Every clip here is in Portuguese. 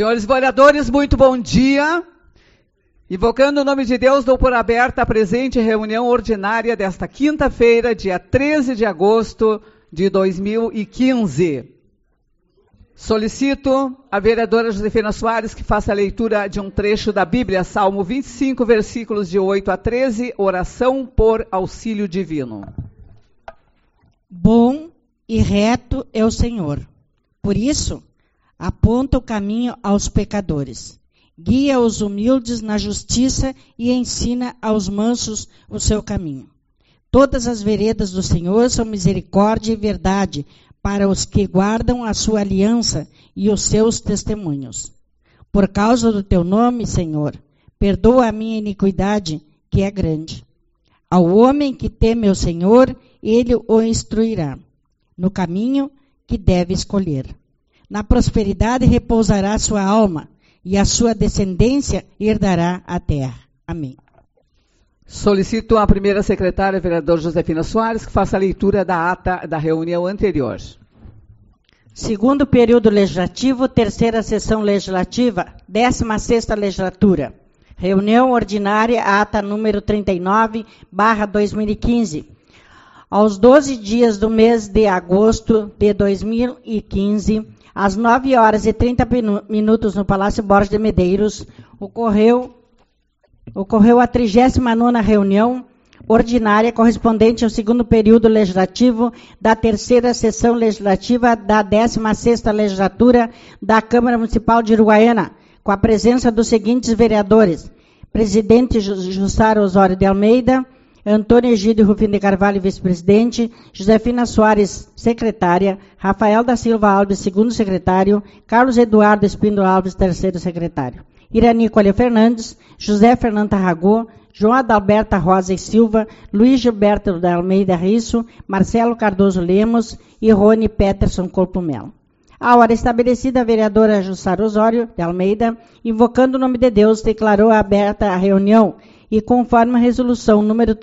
Senhores vereadores, muito bom dia. Invocando o nome de Deus, dou por aberta a presente reunião ordinária desta quinta-feira, dia 13 de agosto de 2015. Solicito a vereadora Josefina Soares que faça a leitura de um trecho da Bíblia, Salmo 25, versículos de 8 a 13, oração por auxílio divino. Bom e reto é o Senhor. Por isso, aponta o caminho aos pecadores. Guia os humildes na justiça e ensina aos mansos o seu caminho. Todas as veredas do Senhor são misericórdia e verdade para os que guardam a sua aliança e os seus testemunhos. Por causa do teu nome, Senhor, perdoa a minha iniquidade, que é grande. Ao homem que teme o Senhor, ele o instruirá no caminho que deve escolher. Na prosperidade repousará sua alma, e a sua descendência herdará a terra. Amém. Solicito a primeira secretária, vereadora Josefina Soares, que faça a leitura da ata da reunião anterior. Segundo período legislativo, terceira sessão legislativa, 16ª legislatura. Reunião ordinária, ata número 39/2015. Aos 12 dias do mês de agosto de 2015, às 9h30 no Palácio Borges de Medeiros, ocorreu a 39ª reunião ordinária correspondente ao segundo período legislativo da terceira sessão legislativa da 16ª legislatura da Câmara Municipal de Uruguaiana, com a presença dos seguintes vereadores: presidente Jussara Osório de Almeida, Antônio Egídio Rufino de Carvalho, vice-presidente, Josefina Soares, secretária, Rafael da Silva Alves, segundo secretário, Carlos Eduardo Espíndola Alves, terceiro secretário, Irani Coelho Fernandes, José Fernando Tarragô, João Adalberta Rosa e Silva, Luiz Gilberto de Almeida Risso, Marcelo Cardoso Lemos e Rony Peterson Corpo Melo. A hora estabelecida, a vereadora Jussara Osório de Almeida, invocando o nome de Deus, declarou aberta a reunião e, conforme a resolução número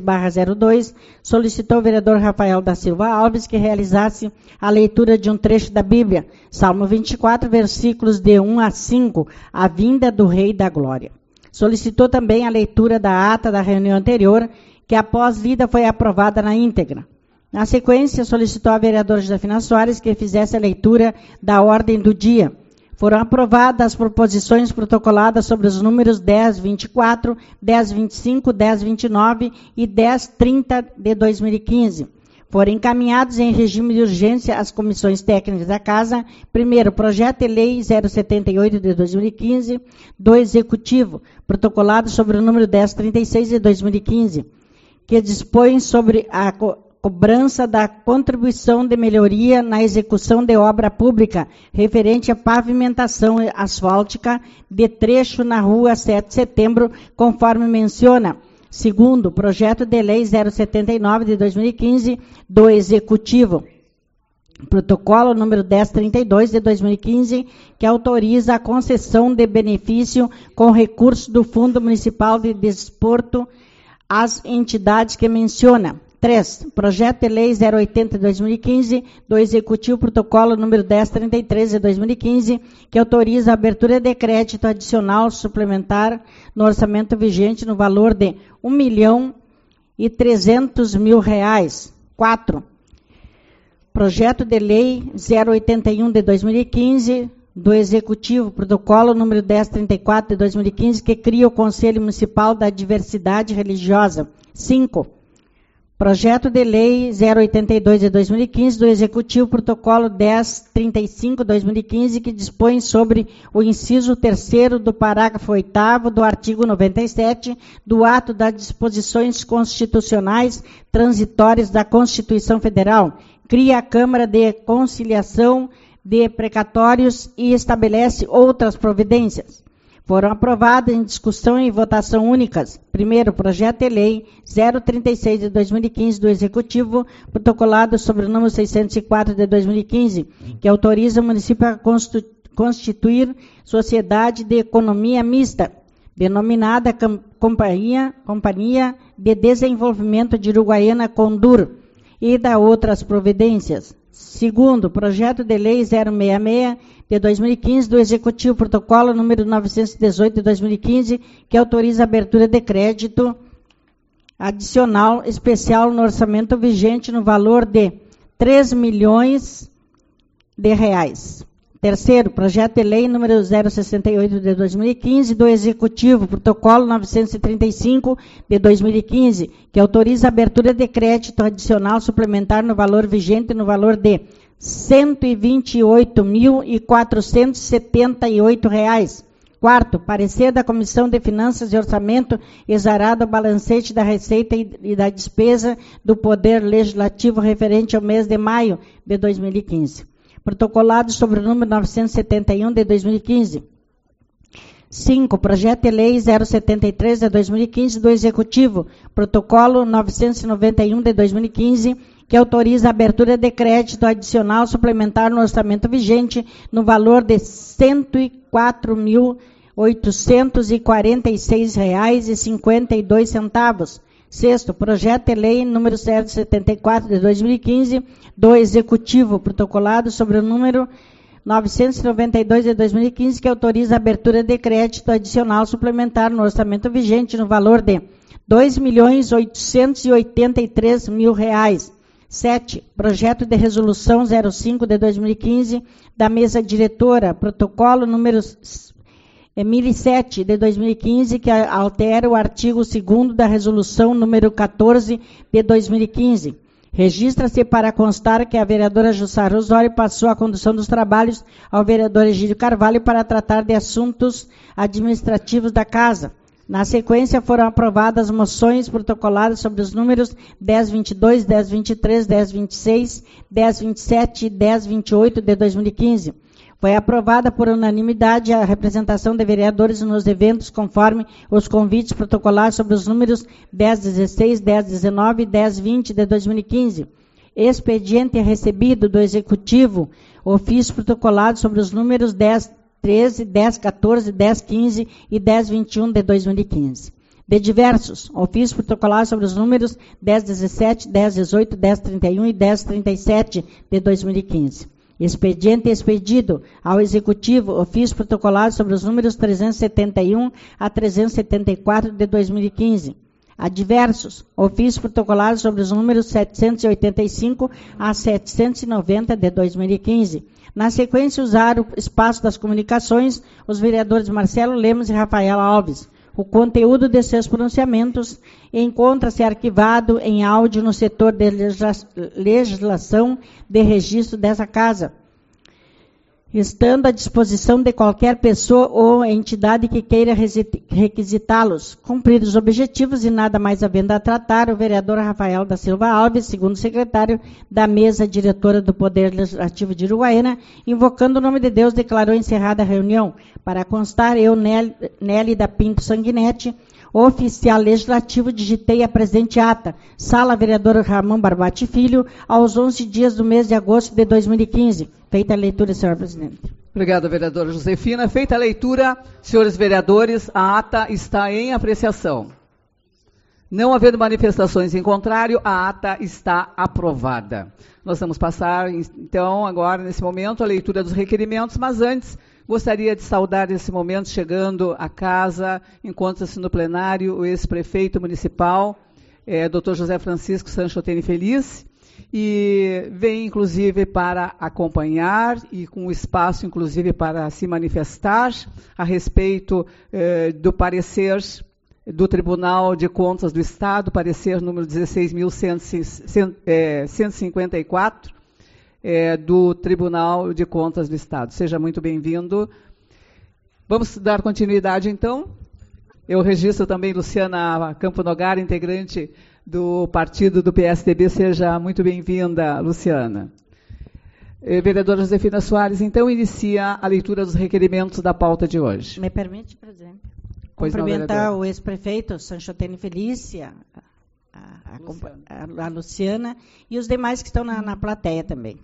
13/02, solicitou ao vereador Rafael da Silva Alves que realizasse a leitura de um trecho da Bíblia, Salmo 24, versículos de 1 a 5, a vinda do Rei da Glória. Solicitou também a leitura da ata da reunião anterior, que após lida foi aprovada na íntegra. Na sequência, solicitou à vereadora Josefina Soares que fizesse a leitura da ordem do dia. Foram aprovadas as proposições protocoladas sobre os números 1024, 1025, 1029 e 1030 de 2015. Foram encaminhados em regime de urgência às comissões técnicas da Casa, primeiro, projeto de lei 078 de 2015, do Executivo, protocolado sobre o número 1036 de 2015, que dispõe sobre a cobrança da contribuição de melhoria na execução de obra pública referente à pavimentação asfáltica de trecho na rua 7 de setembro, conforme menciona. Segundo, projeto de lei 079 de 2015 do Executivo, protocolo número 1032 de 2015, que autoriza a concessão de benefício com recurso do Fundo Municipal de Desporto às entidades que menciona. 3. Projeto de lei 080 de 2015 do Executivo, protocolo número 1033 de 2015, que autoriza a abertura de crédito adicional suplementar no orçamento vigente no valor de R$ 1.300.000. 4. Projeto de lei 081 de 2015 do Executivo, protocolo número 1034 de 2015, que cria o Conselho Municipal da Diversidade Religiosa. 5. Projeto de lei 082 de 2015 do Executivo, protocolo 1035 de 2015, que dispõe sobre o inciso 3º do parágrafo 8º do artigo 97 do ato das disposições constitucionais transitórias da Constituição Federal, cria a Câmara de Conciliação de Precatórios e estabelece outras providências. Foram aprovadas em discussão e votação únicas. Primeiro, projeto de lei 036 de 2015 do Executivo, protocolado sobre o número 604 de 2015, que autoriza o município a constituir sociedade de economia mista, denominada Companhia de Desenvolvimento de Uruguaiana Condur, e da outras providências. Segundo, projeto de lei 066 de 2015, do Executivo, protocolo número 918 de 2015, que autoriza a abertura de crédito adicional especial no orçamento vigente no valor de 3 milhões de reais. Terceiro, projeto de lei número 068 de 2015, do Executivo, protocolo 935 de 2015, que autoriza a abertura de crédito adicional suplementar no valor vigente no valor de R$ 128.478. Quarto, parecer da Comissão de Finanças e Orçamento exarado ao balancete da receita e da despesa do Poder Legislativo referente ao mês de maio de 2015. Protocolado sobre o número 971 de 2015. 5. Projeto de Lei 073 de 2015 do Executivo, protocolo 991 de 2015, que autoriza a abertura de crédito adicional suplementar no orçamento vigente no valor de R$ 104.846,52. Sexto, projeto de lei número 074 de 2015 do Executivo, protocolado sobre o número 992 de 2015, que autoriza a abertura de crédito adicional suplementar no orçamento vigente no valor de R$ 2.883.000. 7. Projeto de resolução 05 de 2015 da mesa diretora, protocolo número 1007 de 2015, que altera o artigo 2º da resolução número 14 de 2015. Registra-se para constar que a vereadora Jussara Osório passou a condução dos trabalhos ao vereador Egídio Carvalho para tratar de assuntos administrativos da Casa. Na sequência, foram aprovadas moções protocoladas sobre os números 1022, 1023, 1026, 1027 e 1028 de 2015. Foi aprovada por unanimidade a representação de vereadores nos eventos conforme os convites protocolados sobre os números 1016, 1019 e 1020 de 2015. Expediente recebido do Executivo, ofício protocolado sobre os números 1013, 1014, 1015 e 1021 de 2015. De diversos, ofício protocolado sobre os números 1017, 1018, 1031 e 1037 de 2015. Expediente expedido ao Executivo, ofício protocolado sobre os números 371 a 374 de 2015. Adversos, ofício protocolado sobre os números 785 a 790 de 2015. Na sequência, usaram o espaço das comunicações os vereadores Marcelo Lemos e Rafael Alves. O conteúdo de seus pronunciamentos encontra-se arquivado em áudio no setor de legislação de registro dessa Casa, estando à disposição de qualquer pessoa ou entidade que queira requisitá-los. Cumpridos os objetivos e nada mais havendo a tratar, o vereador Rafael da Silva Alves, segundo secretário da mesa diretora do Poder Legislativo de Uruguaiana, invocando o nome de Deus, declarou encerrada a reunião. Para constar, eu, Nélida Pinto Sanguinetti, oficial legislativo, digitei a presente ata. Sala vereador Ramon Barbati Filho, aos 11 dias do mês de agosto de 2015. Feita a leitura, senhor presidente. Obrigada, vereadora Josefina. Feita a leitura, senhores vereadores, a ata está em apreciação. Não havendo manifestações em contrário, a ata está aprovada. Nós vamos passar, então, agora, nesse momento, a leitura dos requerimentos, mas antes, gostaria de saudar nesse momento, chegando à casa, encontra-se no plenário o ex-prefeito municipal, Dr. José Francisco Sanchotene Feliz, e vem, inclusive, para acompanhar e com espaço, inclusive, para se manifestar a respeito do parecer do Tribunal de Contas do Estado, parecer número 16.154, do Tribunal de Contas do Estado. Seja muito bem-vindo. Vamos dar continuidade, então. Eu registro também Luciana Campo Nogara, integrante do partido do PSDB. Seja muito bem-vinda, Luciana. Vereadora Josefina Soares, então, inicia a leitura dos requerimentos da pauta de hoje. Me permite, presidente? Pois cumprimentar não, o ex-prefeito Sanchotene Felícia, a Luciana e os demais que estão na plateia também.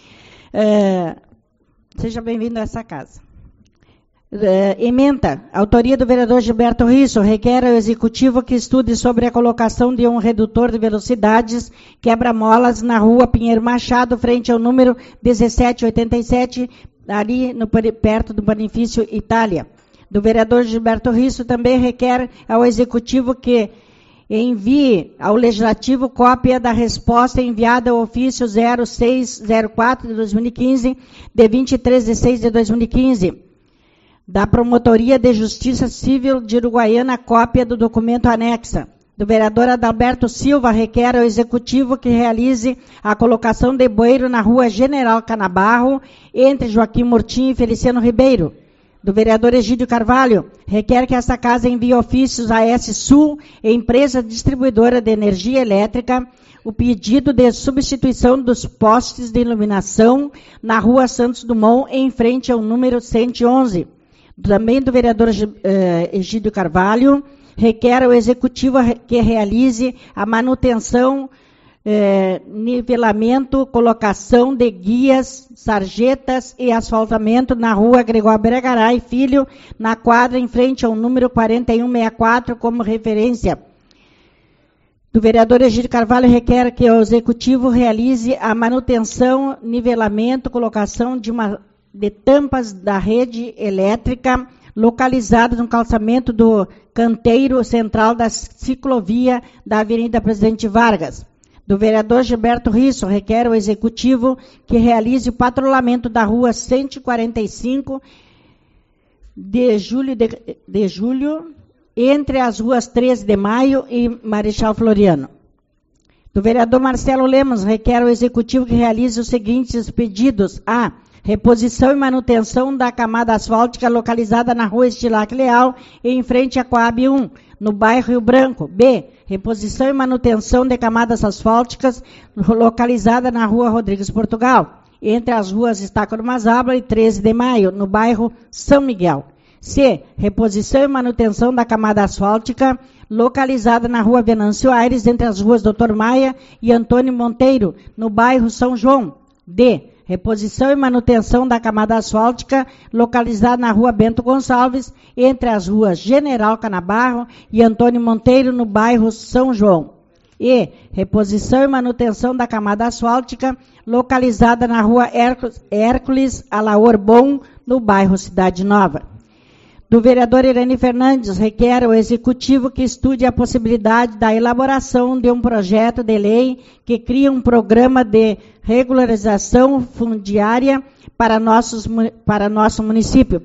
Seja bem-vindo a essa casa. Ementa. Autoria do vereador Gilberto Risso. Requer ao Executivo que estude sobre a colocação de um redutor de velocidades quebra-molas na rua Pinheiro Machado, frente ao número 1787, ali perto do Benefício Itália. Do vereador Gilberto Risso também requer ao Executivo que envie ao Legislativo cópia da resposta enviada ao ofício 0604 de 2015, de 23 de 6 de 2015, da Promotoria de Justiça Civil de Uruguaiana, cópia do documento anexa. Do vereador Adalberto Silva requer ao Executivo que realize a colocação de bueiro na rua General Canabarro, entre Joaquim Murtinho e Feliciano Ribeiro. Do vereador Egídio Carvalho, requer que esta casa envie ofícios à S-Sul, empresa distribuidora de energia elétrica, o pedido de substituição dos postes de iluminação na rua Santos Dumont, em frente ao número 111. Também do vereador Egídio Carvalho, requer ao Executivo que realize a manutenção, nivelamento, colocação de guias, sarjetas e asfaltamento na rua Gregório Bregaray Filho, na quadra em frente ao número 4164, como referência. Do vereador Egídio Carvalho requer que o Executivo realize a manutenção, nivelamento, colocação de tampas da rede elétrica localizada no calçamento do canteiro central da ciclovia da Avenida Presidente Vargas. Do vereador Gilberto Risso, requer ao Executivo que realize o patrulhamento da rua 145 de julho, entre as ruas 13 de Maio e Marechal Floriano. Do vereador Marcelo Lemos, requer ao Executivo que realize os seguintes pedidos: a. Reposição e manutenção da camada asfáltica localizada na rua Estilac Leal, em frente à Coab 1, no bairro Rio Branco. B. Reposição e manutenção de camadas asfálticas localizada na rua Rodrigues Portugal, entre as ruas Estácio Mazabla e 13 de Maio, no bairro São Miguel. C. Reposição e manutenção da camada asfáltica localizada na rua Venâncio Aires, entre as ruas Doutor Maia e Antônio Monteiro, no bairro São João. D. Reposição e manutenção da camada asfáltica localizada na rua Bento Gonçalves, entre as ruas General Canabarro e Antônio Monteiro, no bairro São João. E. Reposição e manutenção da camada asfáltica localizada na rua Hércules Alaor Bom, no bairro Cidade Nova. Do vereador Irene Fernandes, requer ao Executivo que estude a possibilidade da elaboração de um projeto de lei que cria um programa de regularização fundiária para nosso município.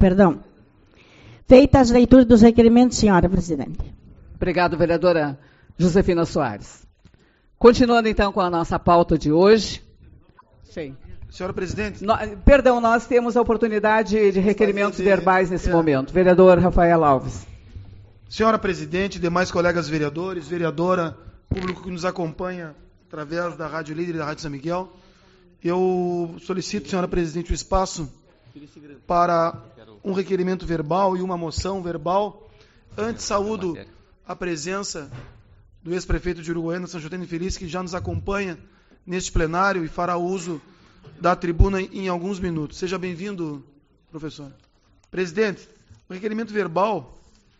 Feitas as leituras dos requerimentos, senhora presidente. Obrigado, vereadora Josefina Soares. Continuando, então, com a nossa pauta de hoje. Sim. Senhora presidente. Nós temos a oportunidade de requerimentos verbais nesse momento. Vereador Rafael Alves. Senhora presidente, demais colegas vereadores, vereadora, público que nos acompanha através da Rádio Líder e da Rádio São Miguel, eu solicito, senhora presidente, o espaço para um requerimento verbal e uma moção verbal. Antes, saúdo a presença do ex-prefeito de Uruguaiana, São Joaquim Feliz, que já nos acompanha neste plenário e fará uso da tribuna em alguns minutos. Seja bem-vindo, professor. Presidente, o requerimento verbal,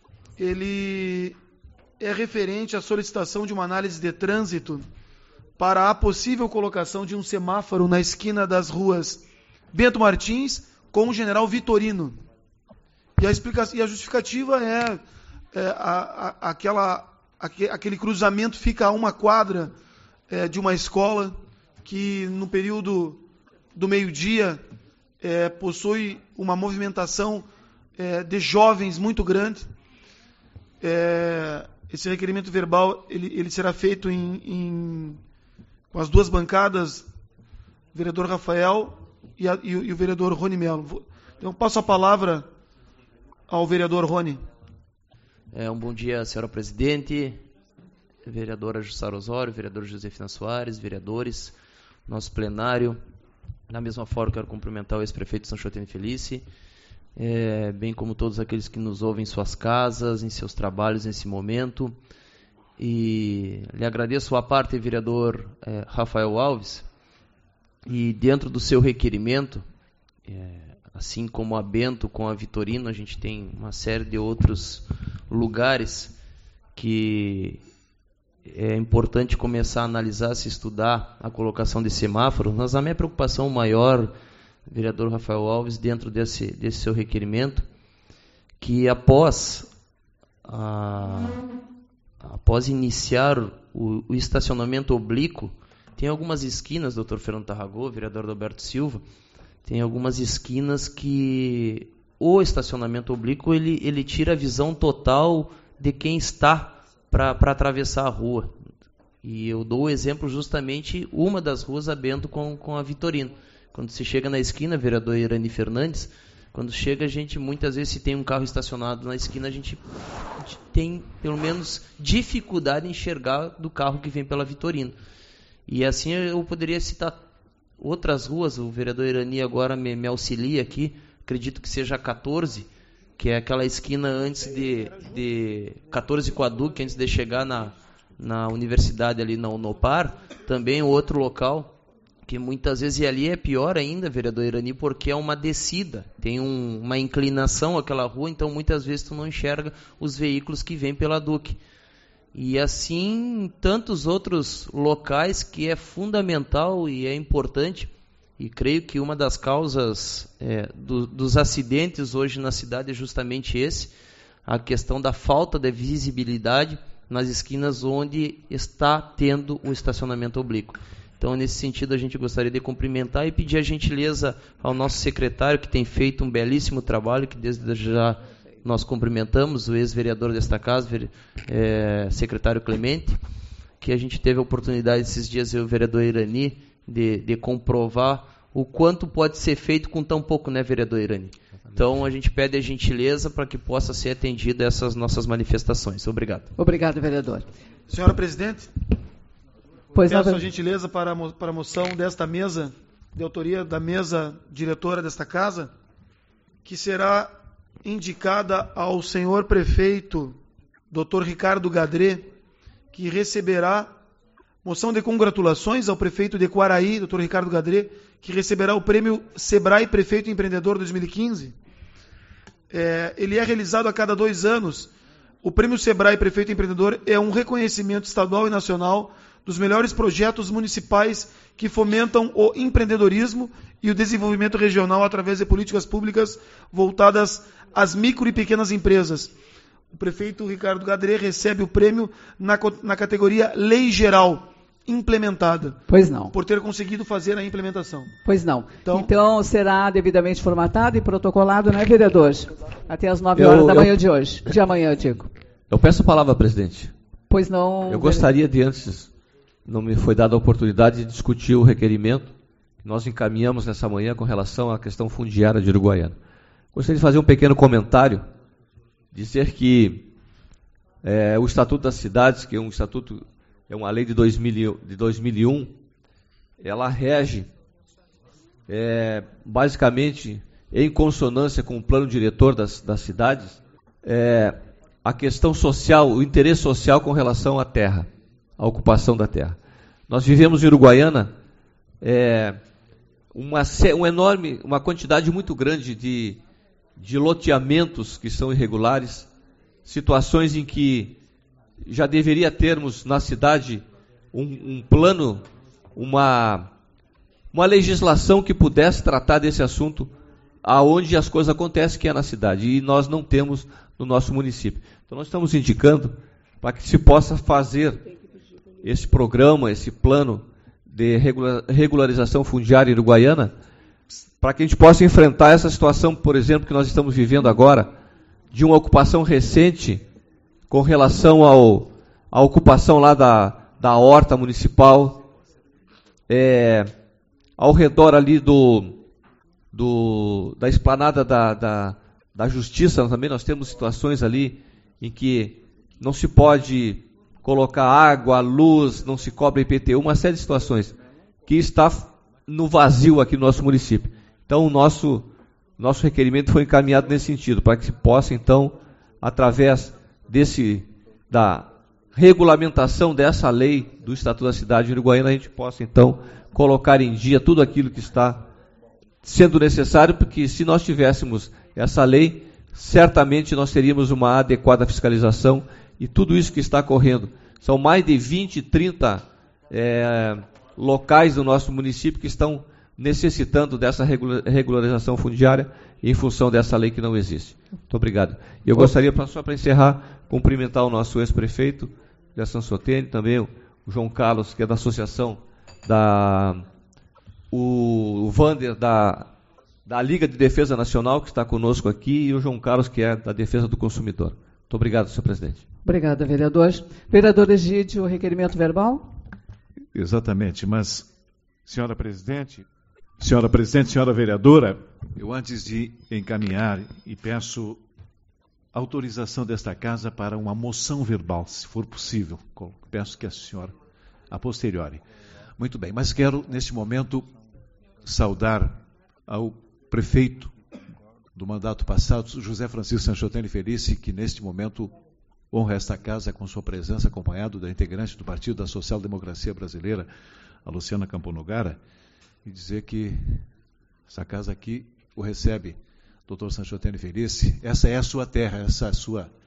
ele é referente à solicitação de uma análise de trânsito para a possível colocação de um semáforo na esquina das ruas Bento Martins com o General Vitorino. E a justificativa é aquele cruzamento fica a uma quadra de uma escola que no período do meio-dia possui uma movimentação de jovens muito grande. Esse requerimento verbal ele será feito com as duas bancadas, o vereador Rafael e o vereador Rony Melo. Então, passo a palavra ao vereador Rony. Um bom dia, senhora presidente, vereadora Jussara Osório, vereador Josefina Soares, vereadores, nosso plenário. Da mesma forma, quero cumprimentar o ex-prefeito São Joaquim Felice, bem como todos aqueles que nos ouvem em suas casas, em seus trabalhos nesse momento. E lhe agradeço a parte, vereador Rafael Alves, e dentro do seu requerimento, assim como a Bento com a Vitorino, a gente tem uma série de outros lugares que é importante começar a analisar, se estudar a colocação de semáforos, mas a minha preocupação maior vereador Rafael Alves, dentro desse seu requerimento, que após iniciar o estacionamento oblíquo, tem algumas esquinas, doutor Fernando Tarragó, vereador Alberto Silva, tem algumas esquinas que o estacionamento oblíquo ele tira a visão total de quem está para atravessar a rua. E eu dou o exemplo justamente uma das ruas a Bento com a Vitorino. Quando se chega na esquina, vereador Irani Fernandes, quando chega a gente, muitas vezes, se tem um carro estacionado na esquina, a gente tem, pelo menos, dificuldade em enxergar do carro que vem pela Vitorino. E assim eu poderia citar outras ruas, o vereador Irani agora me auxilia aqui, acredito que seja a 14, que é aquela esquina antes de 14 com a Duque, antes de chegar na universidade ali na Unopar, também outro local, que muitas vezes, e ali é pior ainda, vereador Irani, porque é uma descida, tem uma inclinação aquela rua, então muitas vezes tu não enxerga os veículos que vêm pela Duque. E assim, tantos outros locais que é fundamental e é importante, e creio que uma das causas dos acidentes hoje na cidade é justamente a questão da falta de visibilidade nas esquinas onde está tendo o estacionamento oblíquo. Então, nesse sentido, a gente gostaria de cumprimentar e pedir a gentileza ao nosso secretário, que tem feito um belíssimo trabalho, que desde já nós cumprimentamos, o ex-vereador desta casa, secretário Clemente, que a gente teve a oportunidade esses dias, eu e o vereador Irani, de comprovar o quanto pode ser feito com tão pouco, né, vereador Irani? Então, a gente pede a gentileza para que possa ser atendida essas nossas manifestações. Obrigado. Obrigado, vereador. Senhora presidente, pois peço a gentileza para a moção desta mesa, de autoria da mesa diretora desta casa, que será indicada ao senhor prefeito, Dr. Ricardo Gadré, que receberá moção de congratulações ao prefeito de Quaraí, Dr. Ricardo Gadré, que receberá o prêmio Sebrae Prefeito Empreendedor 2015. Ele é realizado a cada 2 anos. O prêmio Sebrae Prefeito Empreendedor é um reconhecimento estadual e nacional dos melhores projetos municipais que fomentam o empreendedorismo e o desenvolvimento regional através de políticas públicas voltadas às micro e pequenas empresas. O prefeito Ricardo Gadré recebe o prêmio na categoria Lei Geral implementada. Pois não. Por ter conseguido fazer a implementação. Pois não. Então será devidamente formatado e protocolado, né, vereador? Até às 9 horas da manhã de hoje. De amanhã, eu digo. Eu peço a palavra, presidente. Pois não. Eu gostaria de antes, não me foi dada a oportunidade de discutir o requerimento que nós encaminhamos nessa manhã com relação à questão fundiária de Uruguaiana. Gostaria de fazer um pequeno comentário, dizer que o Estatuto das Cidades, que é uma lei de 2001, ela rege basicamente em consonância com o plano diretor das cidades, a questão social, o interesse social com relação à terra, à ocupação da terra. Nós vivemos em Uruguaiana uma quantidade muito grande de loteamentos que são irregulares, situações em que já deveria termos na cidade um plano, uma legislação que pudesse tratar desse assunto aonde as coisas acontecem, que é na cidade, e nós não temos no nosso município. Então nós estamos indicando para que se possa fazer esse programa, esse plano de regularização fundiária uruguaiana, para que a gente possa enfrentar essa situação, por exemplo, que nós estamos vivendo agora, de uma ocupação recente com relação à ocupação lá da horta municipal, ao redor ali da esplanada da justiça, também nós temos situações ali em que não se pode colocar água, luz, não se cobra IPTU, uma série de situações que está no vazio aqui no nosso município. Então o nosso requerimento foi encaminhado nesse sentido, para que se possa então, através da regulamentação dessa lei do Estatuto da Cidade Uruguaiana, a gente possa então colocar em dia tudo aquilo que está sendo necessário, porque se nós tivéssemos essa lei, certamente nós teríamos uma adequada fiscalização e tudo isso que está correndo. São mais de 20, 30 locais do nosso município que estão necessitando dessa regularização fundiária em função dessa lei que não existe. Muito obrigado. Eu gostaria, só para encerrar, cumprimentar o nosso ex-prefeito de São Sotene, também o João Carlos, que é da associação o Vander da Liga de Defesa Nacional, que está conosco aqui, e o João Carlos, que é da Defesa do Consumidor. Muito obrigado, senhor presidente. Obrigada, vereador. Vereador Egídio, requerimento verbal? Exatamente, mas, senhora presidente, senhora vereadora, eu antes de encaminhar e peço autorização desta casa para uma moção verbal, se for possível. Peço que a senhora, a posteriori. Muito bem, mas quero, neste momento, saudar ao prefeito do mandato passado, José Francisco Sanchotene Felice, que neste momento honra esta casa com sua presença, acompanhado da integrante do Partido da Social Democracia Brasileira, a Luciana Camponogara, e dizer que essa casa aqui o recebe, doutor Sanchotene Felice. Essa é a sua terra, essa é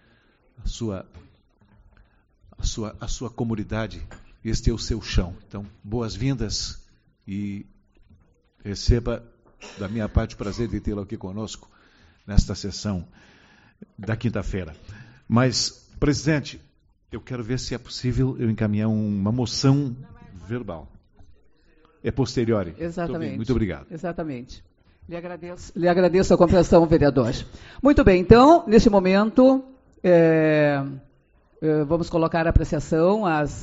a sua comunidade, este é o seu chão. Então, boas-vindas e receba da minha parte o prazer de tê-lo aqui conosco nesta sessão da quinta-feira. Mas, presidente, eu quero ver se é possível eu encaminhar uma moção verbal. É posteriori. Exatamente. Muito obrigado. Exatamente. Lhe agradeço a compreensão, vereador. Muito bem, então, neste momento, vamos colocar a apreciação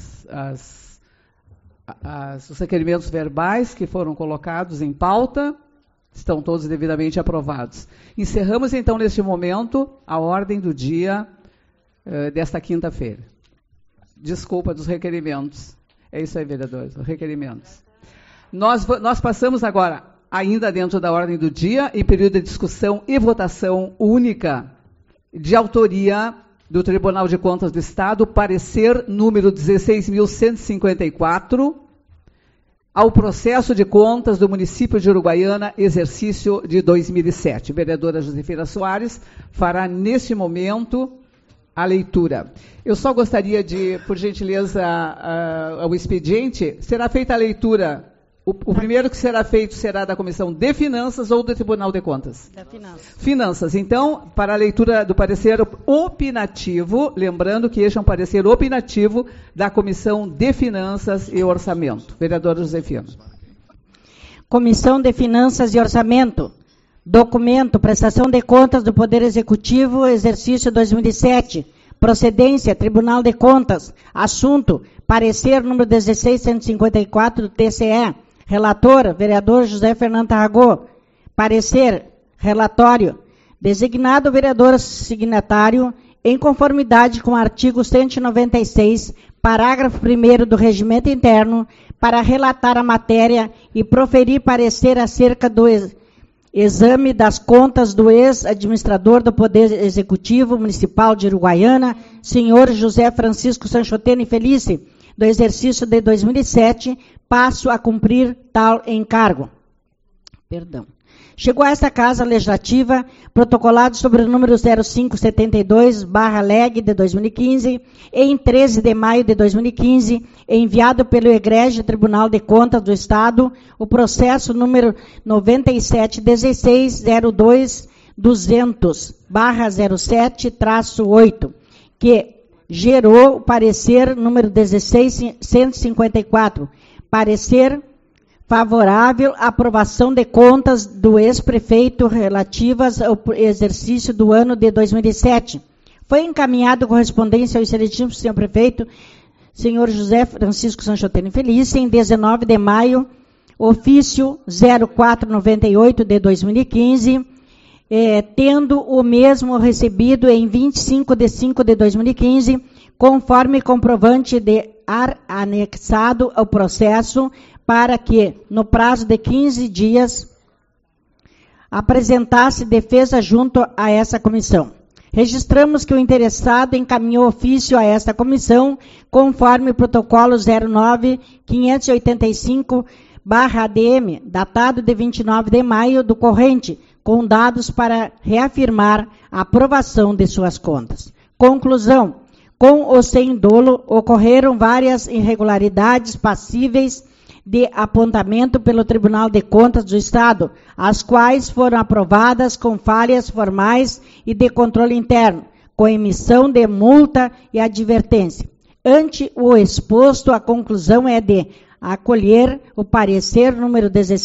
os requerimentos verbais que foram colocados em pauta. Estão todos devidamente aprovados. Encerramos, então, neste momento, a ordem do dia desta quinta-feira. Desculpa dos requerimentos. É isso aí, vereadores, os requerimentos. Nós passamos agora, ainda dentro da ordem do dia, em período de discussão e votação única, de autoria do Tribunal de Contas do Estado, parecer número 16.154, ao processo de contas do município de Uruguaiana, exercício de 2007. A vereadora Josefina Soares fará, neste momento, a leitura. Eu só gostaria de, por gentileza, ao expediente, será feita a leitura. O primeiro que será feito será da Comissão de Finanças ou do Tribunal de Contas? Da Finanças. Finanças. Então, para a leitura do parecer opinativo, lembrando que este é um parecer opinativo da Comissão de Finanças e Orçamento. Vereadora Josefina. Comissão de Finanças e Orçamento. Documento, prestação de contas do Poder Executivo, exercício 2007. Procedência, Tribunal de Contas. Assunto, parecer número 16.154 do TCE. Relator, vereador José Fernando Tarragó. Parecer, relatório. Designado o vereador signatário, em conformidade com o artigo 196, parágrafo 1º do Regimento Interno, para relatar a matéria e proferir parecer acerca do exame das contas do ex-administrador do Poder Executivo Municipal de Uruguaiana, senhor José Francisco Sanchotene Felice, do exercício de 2007, passo a cumprir tal encargo. Chegou a esta Casa Legislativa, protocolado sobre o número 0572/LEG de 2015, em 13 de maio de 2015, enviado pelo Egrégio Tribunal de Contas do Estado, o processo número 97160200/07-8, que gerou o parecer número 16.154, parecer favorável à aprovação de contas do ex-prefeito relativas ao exercício do ano de 2007. Foi encaminhado correspondência ao excelentíssimo senhor prefeito, senhor José Francisco Sanchotene Felice, em 19 de maio, ofício 0498 de 2015, tendo o mesmo recebido em 25 de 5 de 2015, conforme comprovante de anexado ao processo, para que, no prazo de 15 dias, apresentasse defesa junto a essa comissão. Registramos que o interessado encaminhou ofício a esta comissão, conforme o protocolo 09-585/ADM, datado de 29 de maio do corrente, com dados para reafirmar a aprovação de suas contas. Conclusão: com ou sem dolo, ocorreram várias irregularidades passíveis de apontamento pelo Tribunal de Contas do Estado, as quais foram aprovadas com falhas formais e de controle interno, com emissão de multa e advertência. Ante o exposto, a conclusão é de acolher o parecer número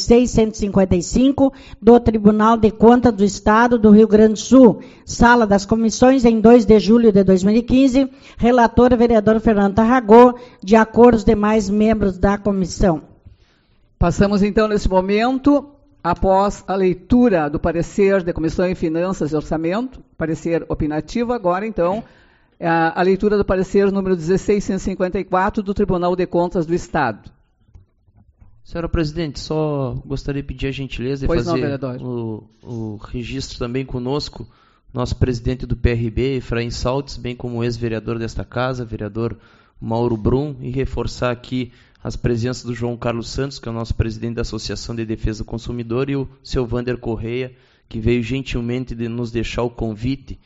16.155 do Tribunal de Contas do Estado do Rio Grande do Sul, Sala das Comissões, em 2 de julho de 2015, relator vereador Fernando Tarragó, de acordo os demais membros da comissão. Passamos então, nesse momento, após a leitura do parecer da Comissão de Finanças e Orçamento, parecer opinativo, agora então, a leitura do parecer número 16.154 do Tribunal de Contas do Estado. Senhora Presidente, só gostaria de pedir a gentileza de fazer o registro também conosco, nosso presidente do PRB, Efraim Saltes, bem como o ex-vereador desta casa, vereador Mauro Brum, e reforçar aqui as presenças do João Carlos Santos, que é o nosso presidente da Associação de Defesa do Consumidor, e o seu Vander Correia, que veio gentilmente de nos deixar o convite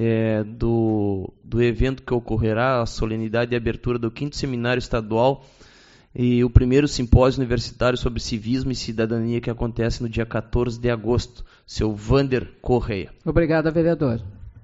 do evento que ocorrerá, a solenidade de abertura do 5º Seminário Estadual e o primeiro simpósio universitário sobre civismo e cidadania, que acontece no dia 14 de agosto. Seu Vander Correia. Obrigada, vereador.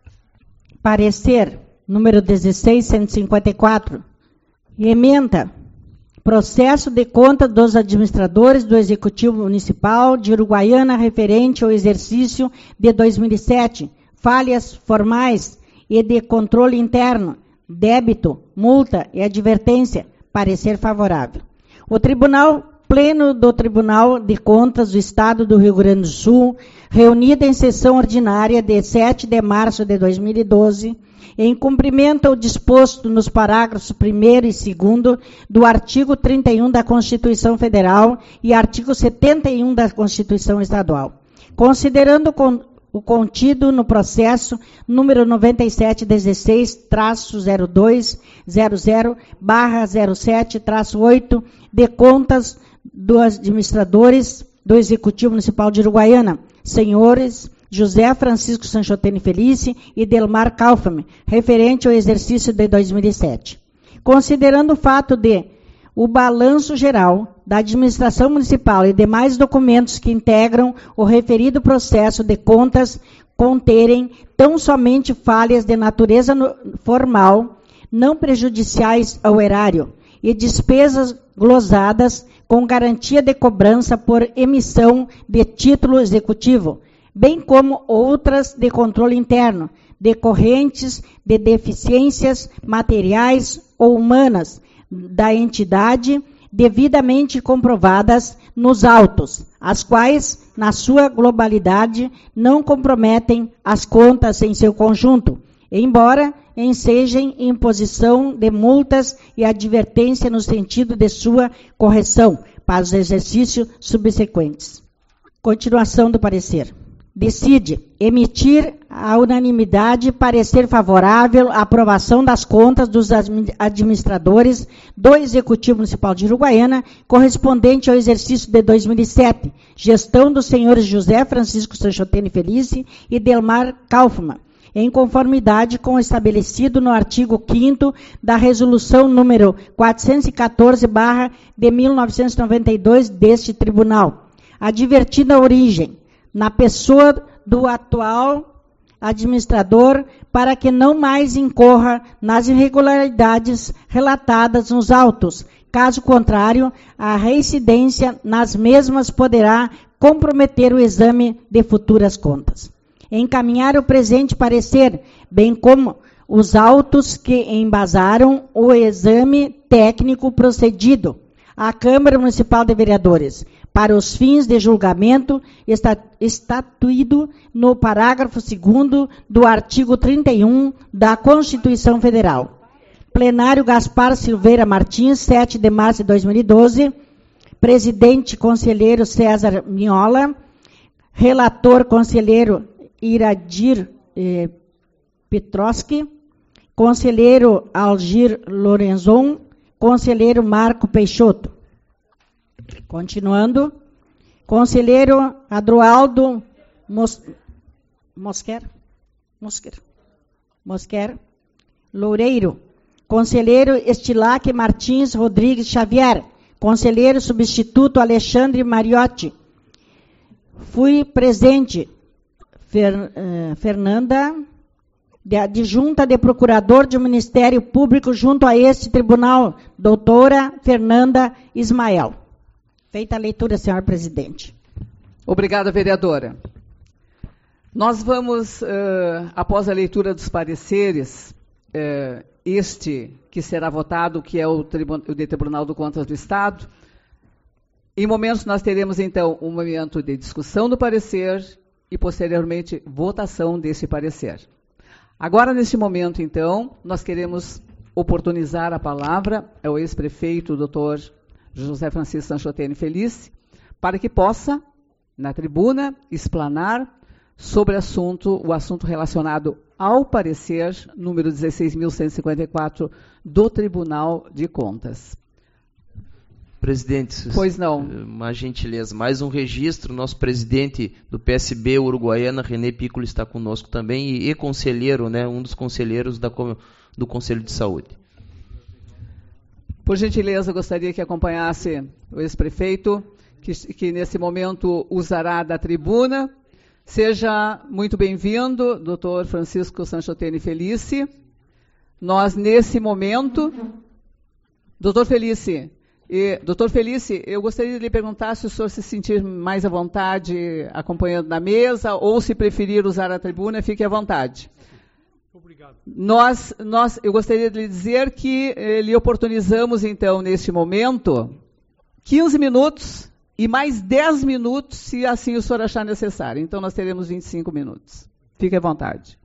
Parecer número 16.154. Ementa. Processo de conta dos administradores do Executivo Municipal de Uruguaiana referente ao exercício de 2007. Falhas formais e de controle interno. Débito, multa e advertência. Parecer favorável. O Pleno do Tribunal de Contas do Estado do Rio Grande do Sul, reunida em sessão ordinária de 7 de março de 2012, em cumprimento ao disposto nos parágrafos 1º e 2º do artigo 31 da Constituição Federal e artigo 71 da Constituição Estadual, considerando o contido no processo número 9716-0200/07-8 de contas dos administradores do Executivo Municipal de Uruguaiana, senhores José Francisco Sanchotene Felice e Delmar Kaufmann, referente ao exercício de 2007. Considerando o fato de o balanço geral da administração municipal e demais documentos que integram o referido processo de contas conterem tão somente falhas de natureza formal, não prejudiciais ao erário, e despesas glosadas com garantia de cobrança por emissão de título executivo, bem como outras de controle interno, decorrentes de deficiências materiais ou humanas da entidade devidamente comprovadas nos autos, as quais, na sua globalidade, não comprometem as contas em seu conjunto, embora ensejem imposição de multas e advertência no sentido de sua correção para os exercícios subsequentes. Continuação do parecer. Decide emitir a unanimidade parecer favorável à aprovação das contas dos administradores do Executivo Municipal de Uruguaiana correspondente ao exercício de 2007, gestão dos senhores José Francisco Sanchotene Felice e Delmar Kaufmann, em conformidade com o estabelecido no artigo 5º da Resolução número 414/1992 deste Tribunal, advertida a origem na pessoa do atual administrador, para que não mais incorra nas irregularidades relatadas nos autos. Caso contrário, a reincidência nas mesmas poderá comprometer o exame de futuras contas. Encaminhar o presente parecer, bem como os autos que embasaram o exame técnico procedido à Câmara Municipal de Vereadores, para os fins de julgamento estatuído no parágrafo 2º do artigo 31 da Constituição Federal. Plenário Gaspar Silveira Martins, 7 de março de 2012. Presidente, conselheiro César Miola. Relator, conselheiro Iradir Petroski. Conselheiro Algir Lorenzon. Conselheiro Marco Peixoto. Continuando, conselheiro Adroaldo Mosquer Loureiro, conselheiro Estilac Martins Rodrigues Xavier, Conselheiro substituto Alexandre Mariotti. Fui presente, Fernanda, de adjunta de procurador do Ministério Público junto a este tribunal, doutora Fernanda Ismael. Feita a leitura, senhor presidente. Obrigada, vereadora. Nós vamos, após a leitura dos pareceres, este que será votado, que é o Tribunal de Contas do Estado. Em momentos nós teremos, então, um momento de discussão do parecer e, posteriormente, votação desse parecer. Agora, neste momento, então, nós queremos oportunizar a palavra ao ex-prefeito, doutor José Francisco Sanchotene Felice, para que possa, na tribuna, explanar sobre o assunto relacionado ao parecer número 16.154 do Tribunal de Contas. Presidente, pois não. Uma gentileza, mais um registro, nosso presidente do PSB Uruguaiana, René Piccolo, está conosco também, e conselheiro, né, um dos conselheiros do Conselho de Saúde. Por gentileza, gostaria que acompanhasse o ex-prefeito, que nesse momento usará da tribuna. Seja muito bem-vindo, doutor Francisco Sanchotene Felice. Nós, nesse momento... Doutor Felice, eu gostaria de lhe perguntar se o senhor se sentir mais à vontade acompanhando na mesa, ou se preferir usar a tribuna, fique à vontade. Obrigado. Eu gostaria de lhe dizer que lhe oportunizamos, então, neste momento, 15 minutos e mais 10 minutos, se assim o senhor achar necessário. Então, nós teremos 25 minutos. Fique à vontade.